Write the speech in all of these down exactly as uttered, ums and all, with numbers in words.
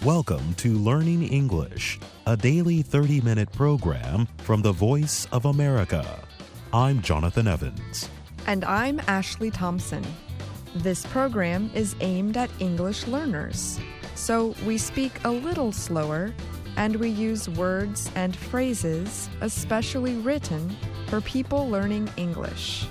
Welcome to Learning English, a daily thirty-minute program from the Voice of America. I'm Jonathan Evans. And I'm Ashley Thompson. This program is aimed at English learners, so we speak a little slower and we use words and phrases especially written for people learning English.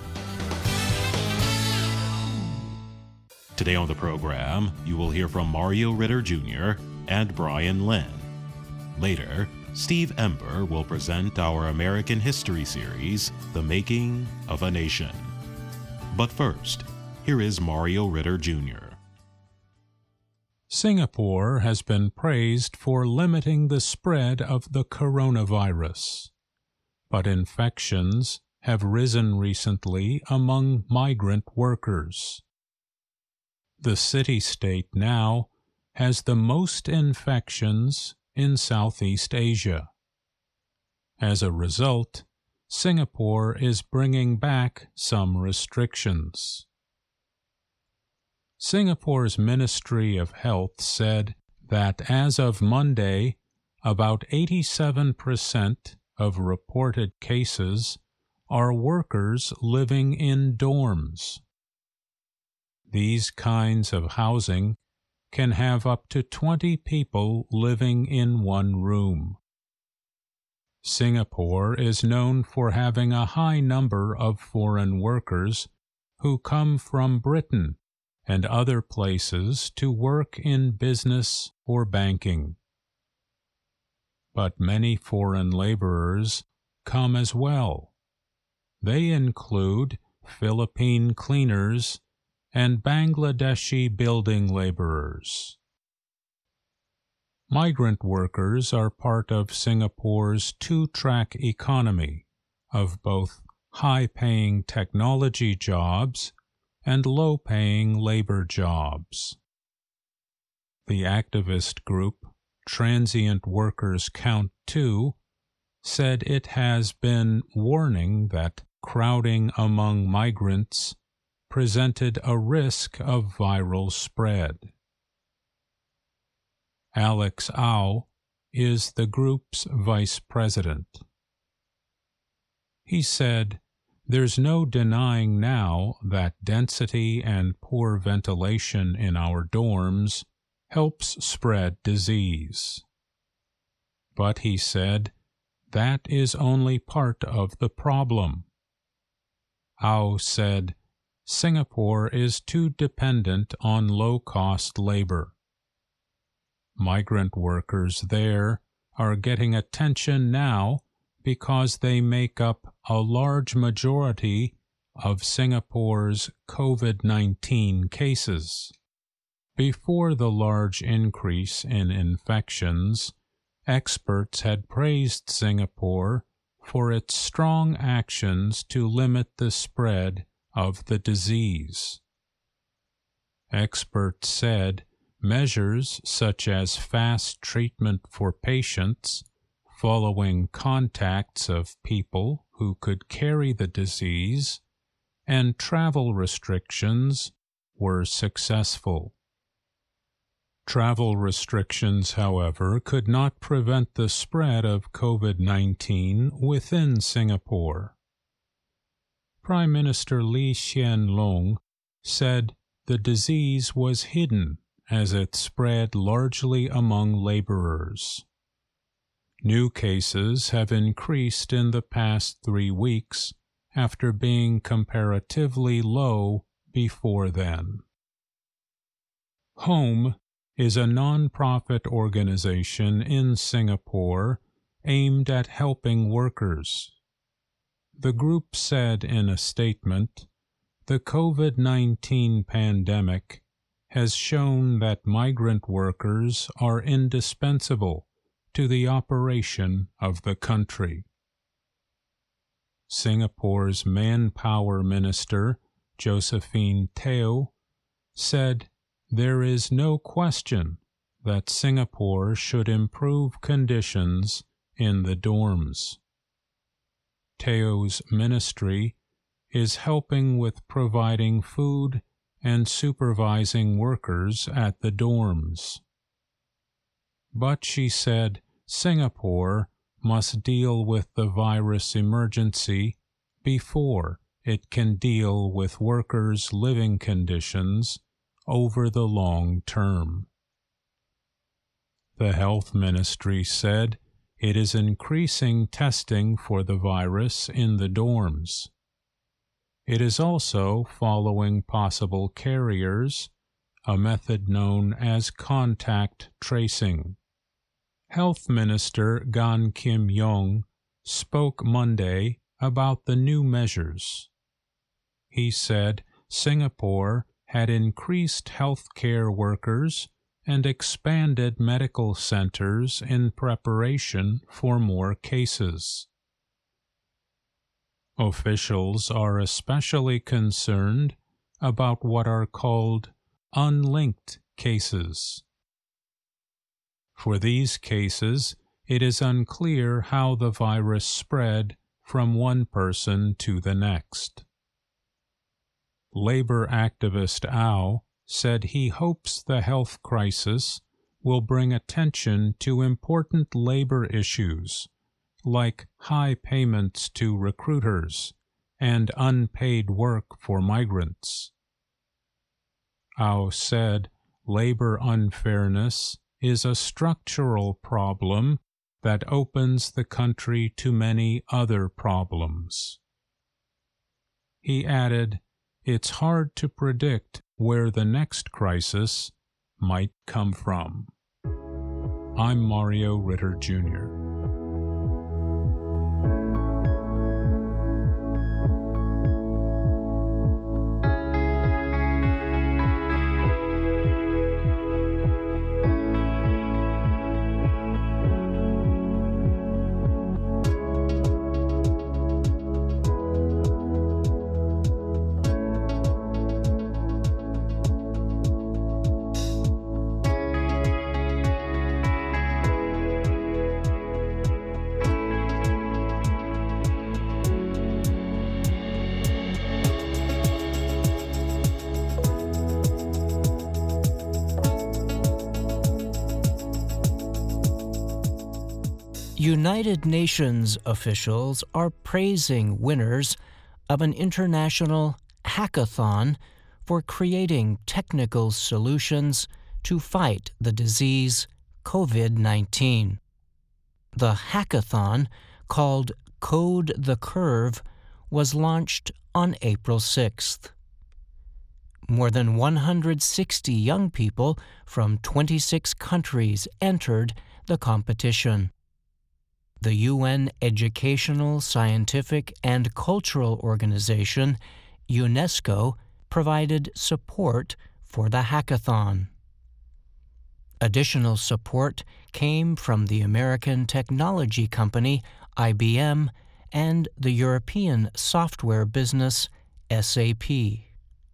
Today on the program, you will hear from Mario Ritter Junior and Brian Lynn. Later, Steve Ember will present our American History series, The Making of a Nation. But first, here is Mario Ritter Junior Singapore has been praised for limiting the spread of the coronavirus, but infections have risen recently among migrant workers. The city-state now has the most infections in Southeast Asia. As a result, Singapore is bringing back some restrictions. Singapore's Ministry of Health said that as of Monday, about eighty-seven percent of reported cases are workers living in dorms. These kinds of housing can have up to twenty people living in one room. Singapore is known for having a high number of foreign workers who come from Britain and other places to work in business or banking. But many foreign laborers come as well. They include Philippine cleaners and Bangladeshi building laborers. Migrant workers are part of Singapore's two-track economy of both high-paying technology jobs and low-paying labor jobs. The activist group Transient Workers Count two said it has been warning that crowding among migrants presented a risk of viral spread. Alex Au is the group's vice president. He said, "There's no denying now that density and poor ventilation in our dorms helps spread disease." But he said, that is only part of the problem. Au said, Singapore is too dependent on low-cost labor. Migrant workers there are getting attention now because they make up a large majority of Singapore's COVID nineteen cases. Before the large increase in infections, experts had praised Singapore for its strong actions to limit the spread of the disease. Experts said measures such as fast treatment for patients following contacts of people who could carry the disease and travel restrictions were successful. Travel restrictions, however, could not prevent the spread of COVID nineteen within Singapore. Prime Minister Lee Hsien Loong said the disease was hidden as it spread largely among laborers. New cases have increased in the past three weeks after being comparatively low before then. HOME is a non-profit organization in Singapore aimed at helping workers. The group said in a statement, the COVID nineteen pandemic has shown that migrant workers are indispensable to the operation of the country. Singapore's Manpower Minister, Josephine Teo, said, there is no question that Singapore should improve conditions in the dorms. Teo's ministry is helping with providing food and supervising workers at the dorms. but she said Singapore must deal with the virus emergency before it can deal with workers' living conditions over the long term. The health ministry said it is increasing testing for the virus in the dorms. It is also following possible carriers, a method known as contact tracing. Health Minister Gan Kim-yong spoke Monday about the new measures. He said Singapore had increased healthcare workers and expanded medical centers in preparation for more cases. Officials are especially concerned about what are called unlinked cases. For these cases, it is unclear how the virus spread from one person to the next. Labor activist Ao said he hopes the health crisis will bring attention to important labor issues like high payments to recruiters and unpaid work for migrants. Ao said labor unfairness is a structural problem that opens the country to many other problems. He added, "It's hard to predict where the next crisis might come from." I'm Mario Ritter, Junior United Nations officials are praising winners of an international hackathon for creating technical solutions to fight the disease COVID nineteen. The hackathon, called Code the Curve, was launched on April sixth. More than one hundred sixty young people from twenty-six countries entered the competition. The U N Educational, Scientific, and Cultural Organization, UNESCO, provided support for the hackathon. Additional support came from the American technology company I B M and the European software business S A P.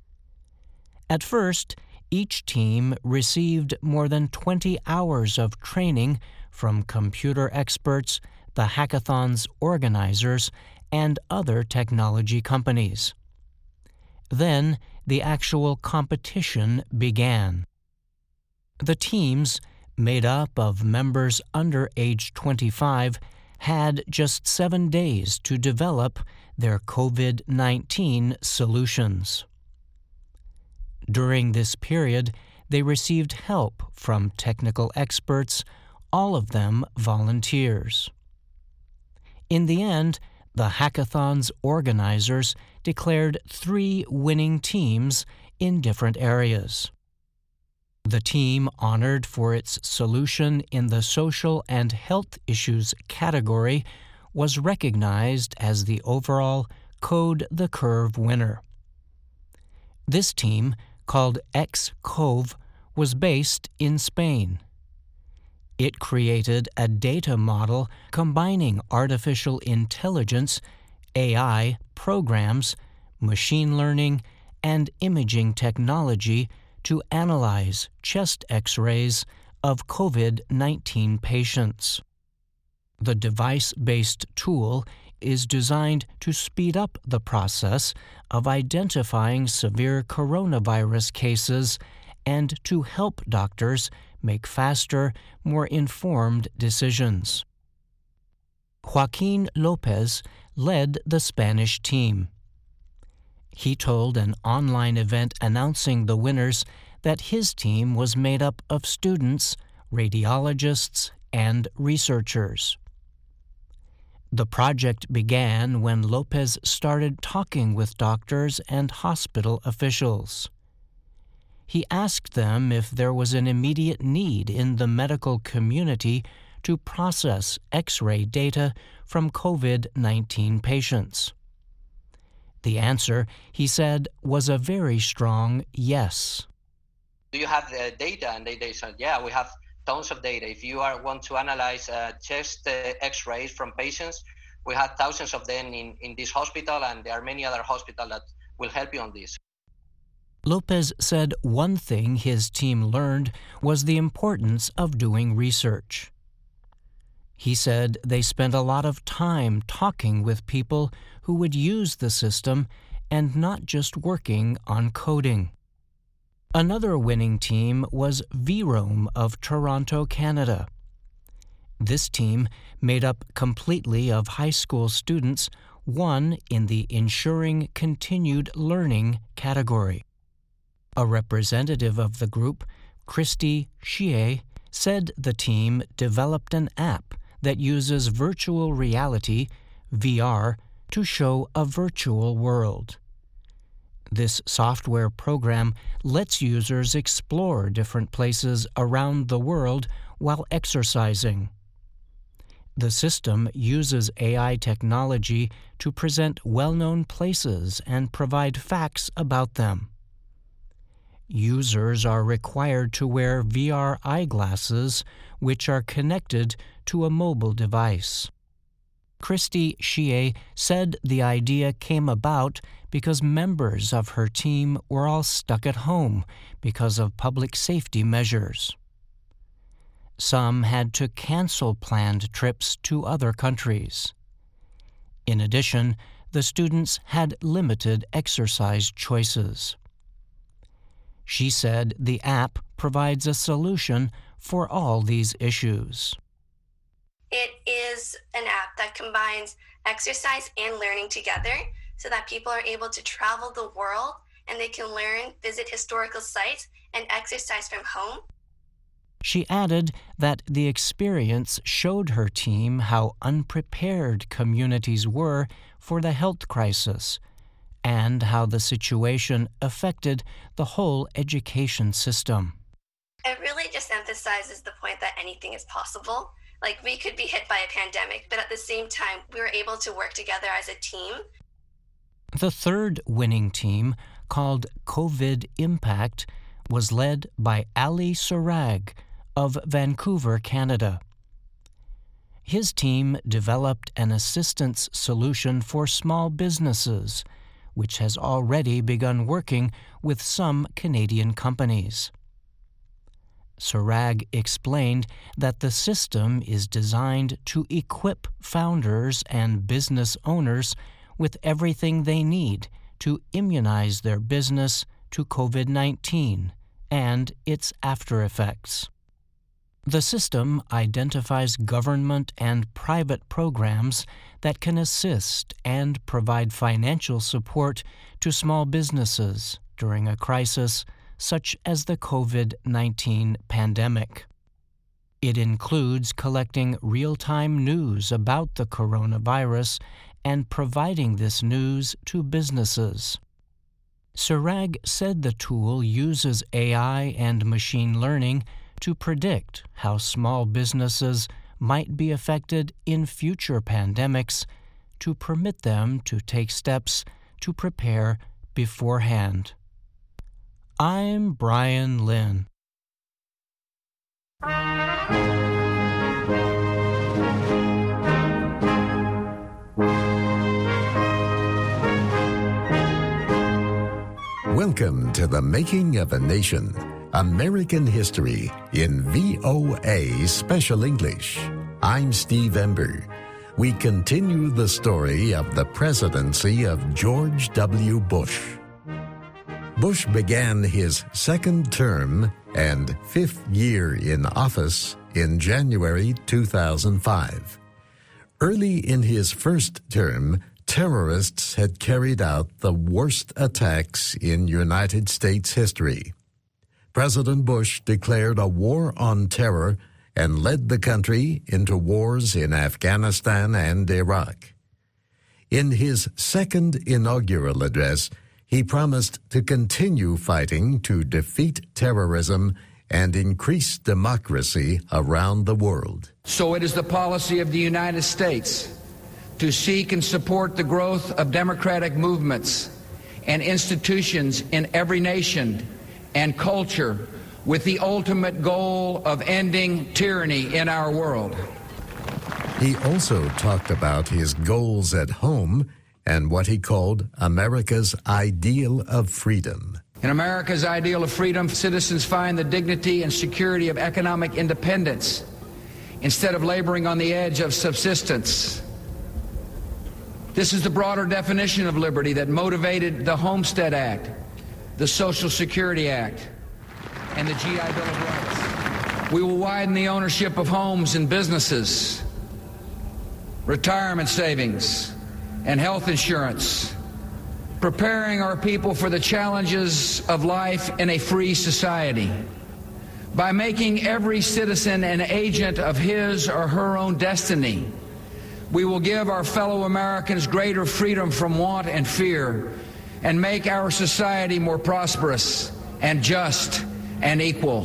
At first, each team received more than twenty hours of training from computer experts, the hackathon's organizers, and other technology companies. Then the actual competition began. The teams, made up of members under age twenty-five, had just seven days to develop their COVID nineteen solutions. During this period, they received help from technical experts, all of them volunteers. In the end, the hackathon's organizers declared three winning teams in different areas. The team honored for its solution in the social and health issues category was recognized as the overall Code the Curve winner. This team, called X-Cove, was based in Spain. It created a data model combining artificial intelligence, A I, programs, machine learning, and imaging technology to analyze chest X-rays of COVID nineteen patients. The device-based tool is designed to speed up the process of identifying severe coronavirus cases and to help doctors make faster, more informed decisions. Joaquin Lopez led the Spanish team. He told an online event announcing the winners that his team was made up of students, radiologists, and researchers. The project began when Lopez started talking with doctors and hospital officials. He asked them if there was an immediate need in the medical community to process X-ray data from COVID nineteen patients. The answer, he said, was a very strong yes. Do you have the data? And they, they said, yeah, we have tons of data. If you are, want to analyze uh, chest uh, X-rays from patients, we have thousands of them in, in this hospital, and there are many other hospitals that will help you on this. Lopez said one thing his team learned was the importance of doing research. He said they spent a lot of time talking with people who would use the system and not just working on coding. Another winning team was VROAM of Toronto, Canada. This team, made up completely of high school students, won in the Ensuring Continued Learning category. A representative of the group, Christy Xie, said the team developed an app that uses virtual reality, V R, to show a virtual world. This software program lets users explore different places around the world while exercising. The system uses A I technology to present well-known places and provide facts about them. Users are required to wear V R eyeglasses, which are connected to a mobile device. Christy Xie said the idea came about because members of her team were all stuck at home because of public safety measures. Some had to cancel planned trips to other countries. In addition, the students had limited exercise choices. She said the app provides a solution for all these issues. It is an app that combines exercise and learning together so that people are able to travel the world and they can learn, visit historical sites, and exercise from home. She added that the experience showed her team how unprepared communities were for the health crisis and how the situation affected the whole education system. It really just emphasizes the point that anything is possible. Like, we could be hit by a pandemic, but at the same time, we were able to work together as a team. The third winning team, called COVID Impact, was led by Ali Surag of Vancouver, Canada. His team developed an assistance solution for small businesses, which has already begun working with some Canadian companies. Surag explained that the system is designed to equip founders and business owners with everything they need to immunize their business to COVID nineteen and its aftereffects. The system identifies government and private programs that can assist and provide financial support to small businesses during a crisis such as the COVID nineteen pandemic. It includes collecting real-time news about the coronavirus and providing this news to businesses. Surag said the tool uses A I and machine learning to predict how small businesses might be affected in future pandemics to permit them to take steps to prepare beforehand. I'm Brian Lynn. Welcome to The Making of a Nation, American History in V O A Special English. I'm Steve Ember. We continue the story of the presidency of George W. Bush. Bush began his second term and fifth year in office in January two thousand five. Early in his first term, terrorists had carried out the worst attacks in United States history. President Bush declared a war on terror and led the country into wars in Afghanistan and Iraq. In his second inaugural address, he promised to continue fighting to defeat terrorism and increase democracy around the world. So it is the policy of the United States to seek and support the growth of democratic movements and institutions in every nation and culture with the ultimate goal of ending tyranny in our world. He also talked about his goals at home and what he called America's ideal of freedom. In America's ideal of freedom, citizens find the dignity and security of economic independence instead of laboring on the edge of subsistence. This is the broader definition of liberty that motivated the Homestead Act, the Social Security Act, and the G I Bill of Rights. We will widen the ownership of homes and businesses, retirement savings, and health insurance, preparing our people for the challenges of life in a free society. By making every citizen an agent of his or her own destiny, we will give our fellow Americans greater freedom from want and fear and make our society more prosperous and just and equal.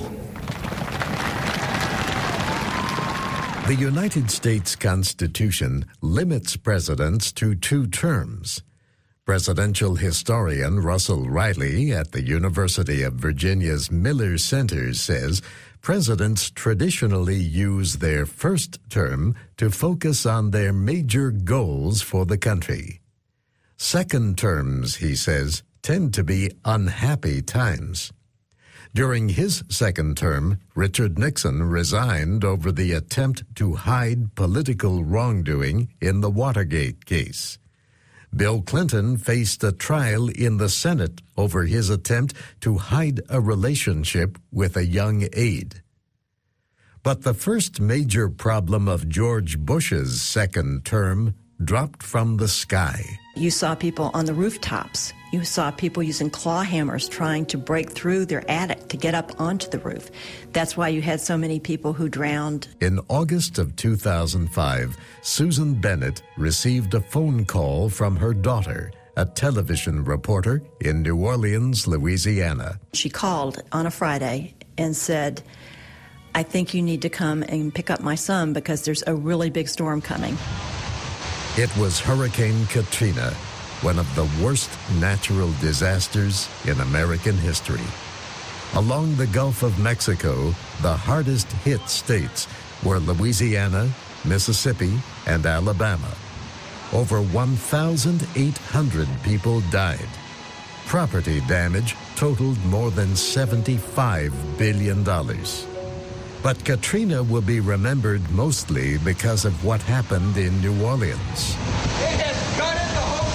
The United States Constitution limits presidents to two terms. Presidential historian Russell Riley at the University of Virginia's Miller Center says presidents traditionally use their first term to focus on their major goals for the country. Second terms, he says, tend to be unhappy times. During his second term, Richard Nixon resigned over the attempt to hide political wrongdoing in the Watergate case. Bill Clinton faced a trial in the Senate over his attempt to hide a relationship with a young aide. But the first major problem of George Bush's second term dropped from the sky. You saw people on the rooftops. You saw people using claw hammers trying to break through their attic to get up onto the roof. That's why you had so many people who drowned. In August of two thousand five, Susan Bennett received a phone call from her daughter, a television reporter in New Orleans, Louisiana. She called on a Friday and said, I think you need to come and pick up my son because there's a really big storm coming. It was Hurricane Katrina, one of the worst natural disasters in American history. Along the Gulf of Mexico, the hardest hit states were Louisiana, Mississippi, and Alabama. Over one thousand eight hundred people died. Property damage totaled more than seventy-five billion dollars. But Katrina will be remembered mostly because of what happened in New Orleans. It has gutted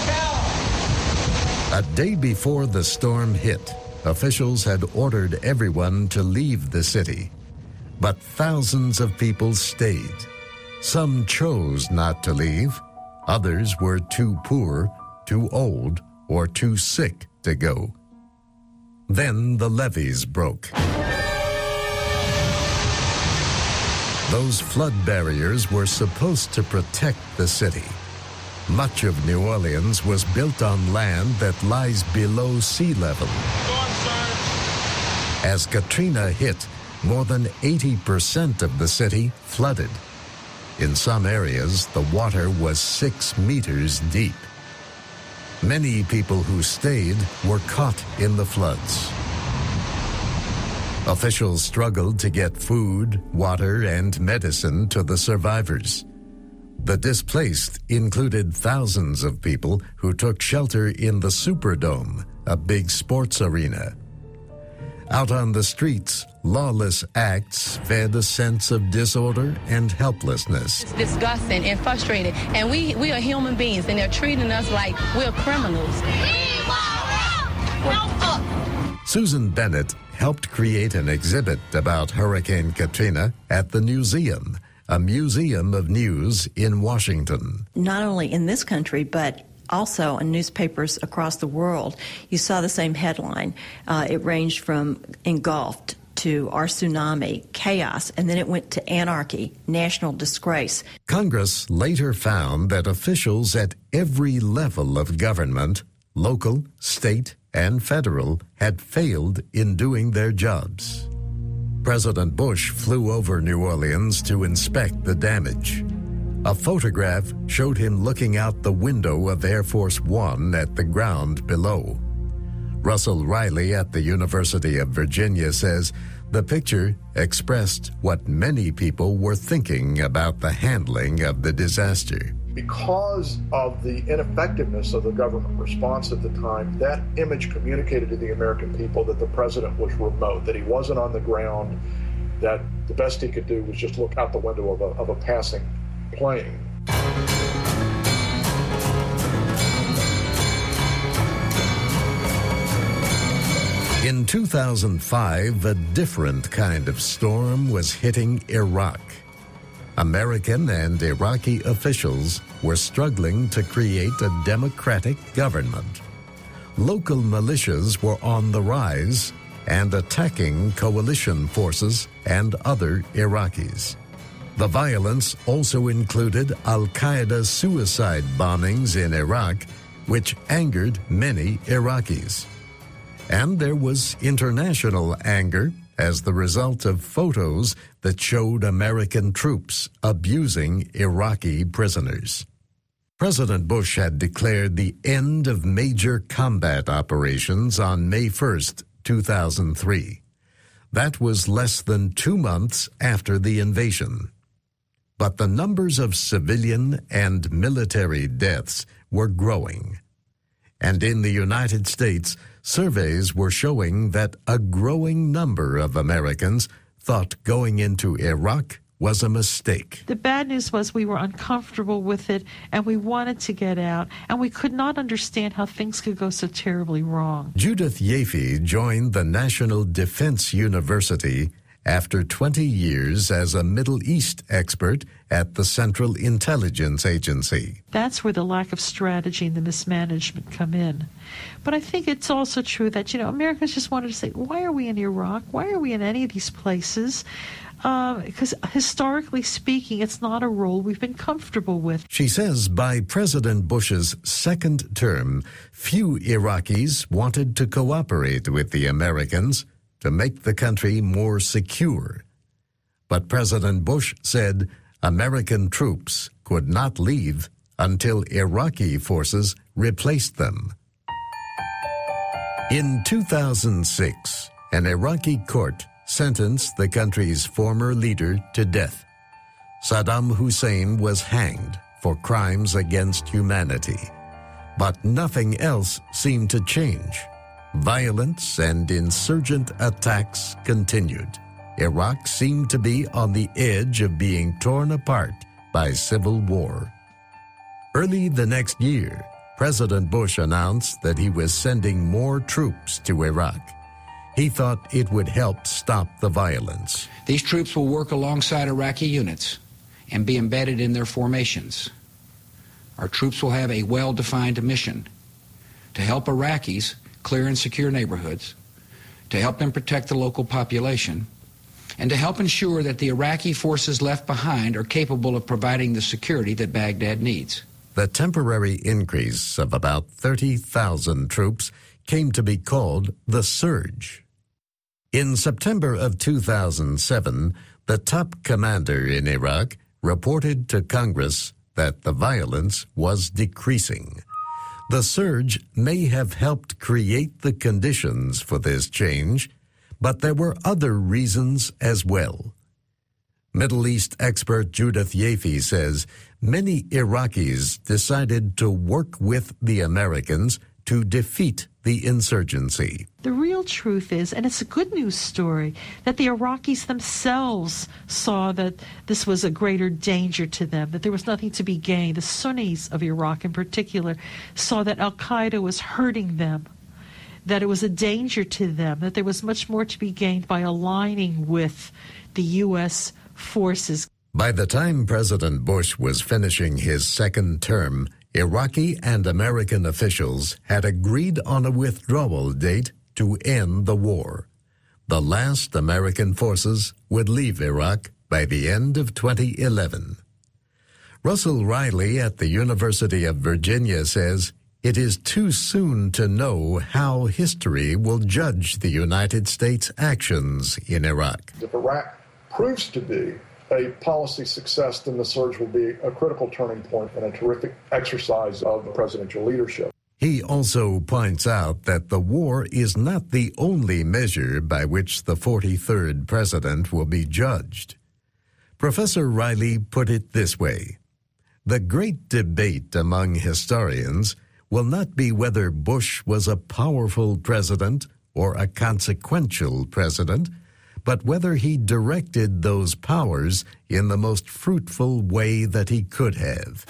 the hotel! A day before the storm hit, officials had ordered everyone to leave the city. But thousands of people stayed. Some chose not to leave. Others were too poor, too old, or too sick to go. Then the levees broke. Those flood barriers were supposed to protect the city. Much of New Orleans was built on land that lies below sea level. As Katrina hit, more than eighty percent of the city flooded. In some areas, the water was six meters deep. Many people who stayed were caught in the floods. Officials struggled to get food, water, and medicine to the survivors. The displaced included thousands of people who took shelter in the Superdome, a big sports arena. Out on the streets, lawless acts fed a sense of disorder and helplessness. It's disgusting and frustrating, and we, we are human beings, and they're treating us like we're criminals. We want help! Help us! Susan Bennett helped create an exhibit about Hurricane Katrina at the Newseum, a museum of news in Washington. Not only in this country, but also in newspapers across the world, you saw the same headline. Uh, it ranged from engulfed to our tsunami, chaos, and then it went to anarchy, national disgrace. Congress later found that officials at every level of government, local, state, and federal, had failed in doing their jobs. President Bush flew over New Orleans to inspect the damage. A photograph showed him looking out the window of Air Force One at the ground below. Russell Riley at the University of Virginia says the picture expressed what many people were thinking about the handling of the disaster. Because of the ineffectiveness of the government response at the time, that image communicated to the American people that the president was remote, that he wasn't on the ground, that the best he could do was just look out the window of a, of a passing plane. In two thousand five, a different kind of storm was hitting Iraq. American and Iraqi officials were struggling to create a democratic government. Local militias were on the rise and attacking coalition forces and other Iraqis. The violence also included Al-Qaeda suicide bombings in Iraq, which angered many Iraqis. And there was international anger as the result of photos that showed American troops abusing Iraqi prisoners. President Bush had declared the end of major combat operations on May first, two thousand three. That was less than two months after the invasion. But the numbers of civilian and military deaths were growing. And in the United States, surveys were showing that a growing number of Americans thought going into Iraq was a mistake. The bad news was we were uncomfortable with it, and we wanted to get out, and we could not understand how things could go so terribly wrong. Judith Yaffe joined the National Defense University after twenty years as a Middle East expert at the Central Intelligence Agency. That's where the lack of strategy and the mismanagement come in. But I think it's also true that, you know, Americans just wanted to say, why are we in Iraq? Why are we in any of these places? Uh, because historically speaking, it's not a role we've been comfortable with. She says by President Bush's second term, few Iraqis wanted to cooperate with the Americans to make the country more secure. But President Bush said American troops could not leave until Iraqi forces replaced them. In two thousand six, an Iraqi court sentenced the country's former leader to death. Saddam Hussein was hanged for crimes against humanity. But nothing else seemed to change. Violence and insurgent attacks continued. Iraq seemed to be on the edge of being torn apart by civil war. Early the next year, President Bush announced that he was sending more troops to Iraq. He thought it would help stop the violence. These troops will work alongside Iraqi units and be embedded in their formations. Our troops will have a well-defined mission to help Iraqis clear and secure neighborhoods, to help them protect the local population, and to help ensure that the Iraqi forces left behind are capable of providing the security that Baghdad needs. The temporary increase of about thirty thousand troops came to be called the Surge. In September of two thousand seven, the top commander in Iraq reported to Congress that the violence was decreasing. The surge may have helped create the conditions for this change, but there were other reasons as well. Middle East expert Judith Yaffe says many Iraqis decided to work with the Americans to defeat the insurgency. The real truth is, and it's a good news story, that the Iraqis themselves saw that this was a greater danger to them, that there was nothing to be gained. The Sunnis of Iraq in particular saw that al-Qaeda was hurting them. that it was a danger to them, that there was much more to be gained by aligning with the U S forces. By the time President Bush was finishing his second term, Iraqi and American officials had agreed on a withdrawal date to end the war. The last American forces would leave Iraq by the end of twenty eleven. Russell Riley at the University of Virginia says it is too soon to know how history will judge the United States' actions in Iraq. If Iraq proves to be a policy success, then the surge will be a critical turning point and a terrific exercise of presidential leadership. He also points out that the war is not the only measure by which the forty-third president will be judged. Professor Riley put it this way: the great debate among historians will not be whether Bush was a powerful president or a consequential president, but whether he directed those powers in the most fruitful way that he could have.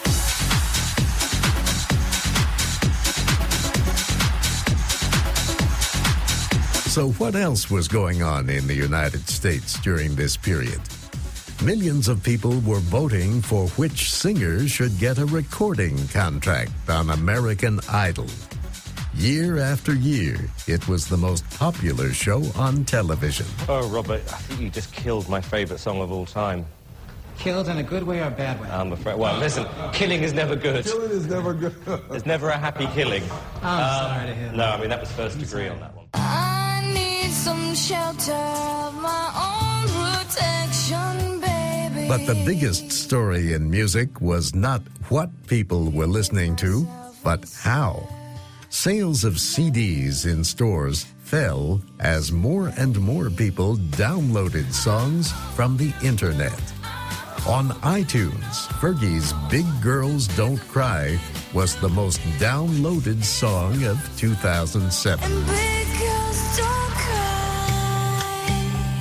So what else was going on in the United States during this period? Millions of people were voting for which singer should get a recording contract on American Idol. Year after year, it was the most popular show on television. Oh, Robert, I think you just killed my favorite song of all time. Killed in a good way or a bad way? I'm afraid. Well, listen, killing is never good. Killing is never good. There's never a happy killing. I'm um, sorry to hear that. No, I mean, that was first degree on that one. I need some shelter of my own protection, baby. But the biggest story in music was not what people were listening to, but how. Sales of C Ds in stores fell as more and more people downloaded songs from the internet. On iTunes, Fergie's Big Girls Don't Cry was the most downloaded song of two thousand seven. And big girls don't cry,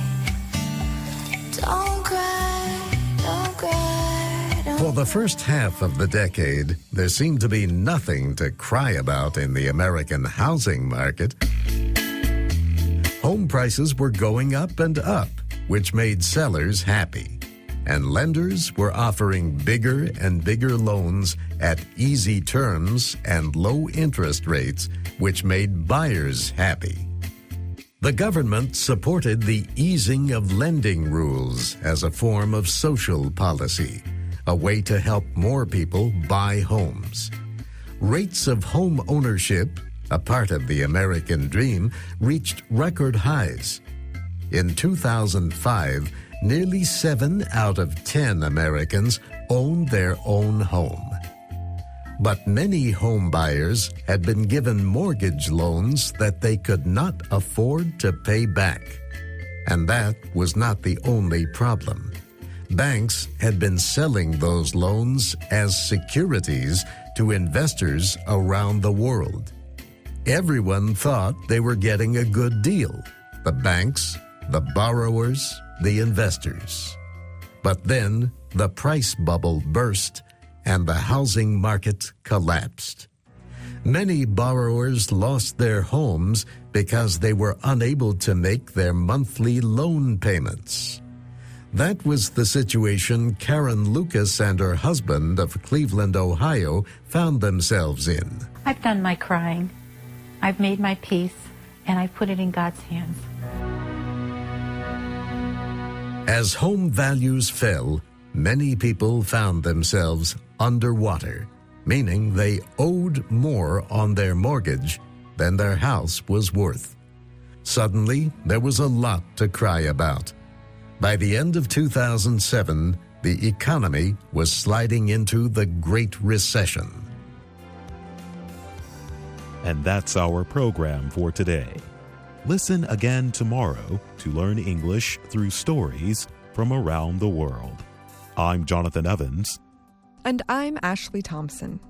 don't cry, don't cry. Don't For the first half of the decade, there seemed to be nothing to cry about in the American housing market. Home prices were going up and up, which made sellers happy. And lenders were offering bigger and bigger loans at easy terms and low interest rates, which made buyers happy. The government supported the easing of lending rules as a form of social policy, a way to help more people buy homes. Rates of home ownership, a part of the American dream, reached record highs. In two thousand five, nearly seven out of ten Americans owned their own home. But many home buyers had been given mortgage loans that they could not afford to pay back. And that was not the only problem. Banks had been selling those loans as securities to investors around the world. Everyone thought they were getting a good deal. The banks, the borrowers, the investors. But then the price bubble burst and the housing market collapsed. Many borrowers lost their homes because they were unable to make their monthly loan payments. That was the situation Karen Lucas and her husband of Cleveland, Ohio, found themselves in. I've done my crying. I've made my peace, and I've put it in God's hands. As home values fell, many people found themselves underwater, meaning they owed more on their mortgage than their house was worth. Suddenly, there was a lot to cry about. By the end of two thousand seven, the economy was sliding into the Great Recession. And that's our program for today. Listen again tomorrow to learn English through stories from around the world. I'm Jonathan Evans. And I'm Ashley Thompson.